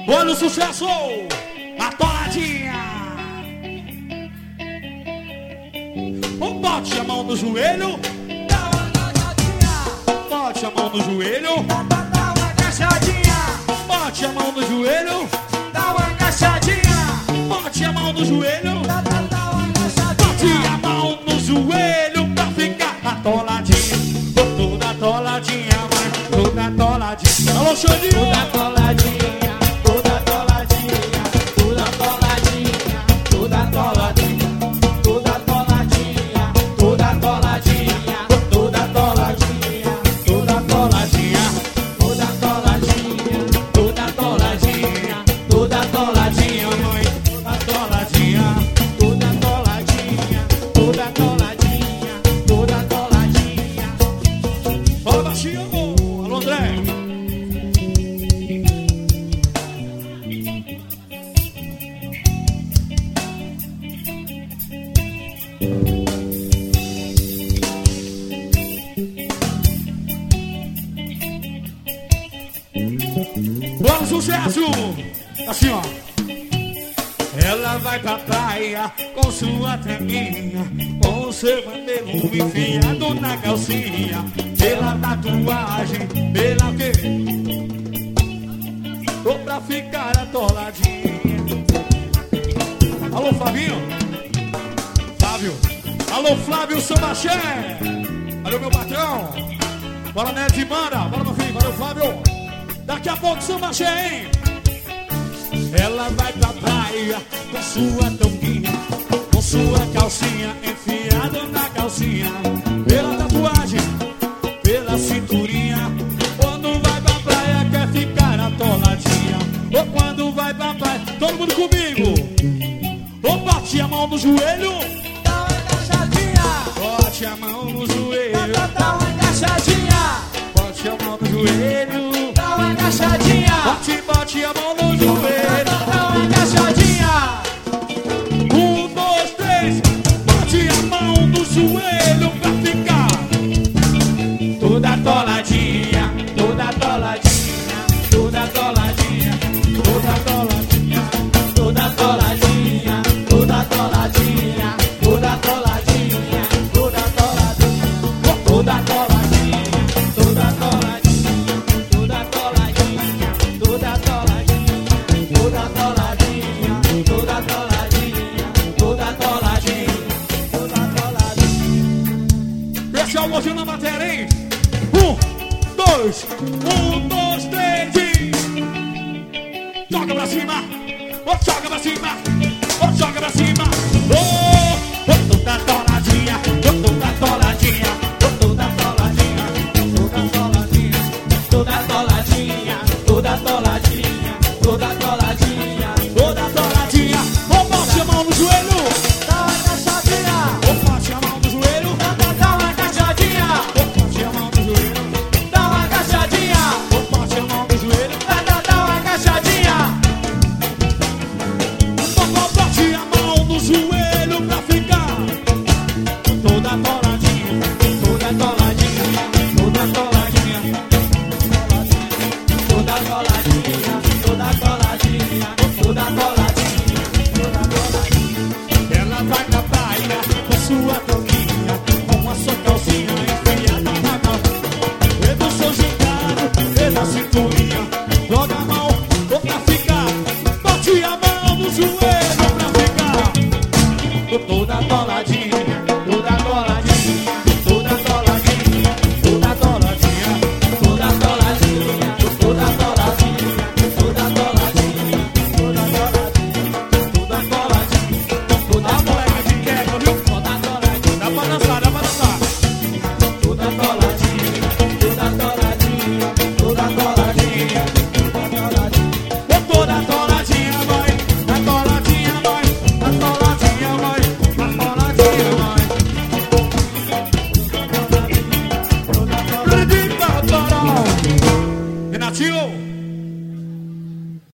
Olha o sucesso! A toladinha! Bote a mão no joelho. Dá uma agachadinha. Bote a mão no joelho. Dá uma agachadinha. Bote a mão no joelho. Dá uma agachadinha. Bote a mão no joelho. Dá uma agachadinha. Bote a mão no joelho pra ficar atoladinha. Toda atoladinha, vai. Toda atoladinha. Alô, Xandinho! Toda atoladinha. Toda atoladinha. Toda atoladinha. Toda atoladinha. Toda atoladinha. Toda atoladinha. Toda atoladinha. Toda atoladinha. Toda atoladinha. Toda atoladinha. Toda atoladinha, mãe. Toda atoladinha. Toda atoladinha. Toda atoladinha. Toda atoladinha. Fala baixinho, amor. Alô, André. Bom sucesso! Assim, ó. Ela vai pra praia com sua tanguinha, com seu cabelo enfiado na calcinha, pela tatuagem, pela quê? Tô pra ficar atoladinha. Alô, Fabinho? Flávio. Alô, Flávio Sambaché. Valeu, meu patrão. Bora, Neto e Mara. Bora, meu filho. Valeu, Flávio. Daqui a pouco, Sambaché, hein? Ela vai pra praia com sua touquinha, com sua calcinha enfiada na calcinha, pela tatuagem, pela cinturinha. Quando vai pra praia quer ficar atoladinha. Ou quando vai pra praia, todo mundo comigo. Ou bate a mão no joelho. Dá uma agachadinha. Bote a mão no joelho. Dá uma agachadinha. Bote a mão no joelho. Dá uma agachadinha. Bote a mão no joelho. Dá uma agachadinha. 1, 2, 3. Bote a mão no joelho pra ficar Toda atoladinha. Toda atoladinha. Toda atoladinha. Toda atoladinha. Toda atoladinha. Toda atoladinha. Toda atoladinha. Toda atoladinha. Toda atoladinha. Toda atoladinha. Toda atoladinha. Toda atoladinha. Toda atoladinha. Toda atoladinha. Toda atoladinha. Toda atoladinha. Pessoal, hoje na matéria, hein? 1, 2, 3 e... Joga pra cima! Oh, joga pra cima! Oh, joga pra cima! Oh, toda atoladinha!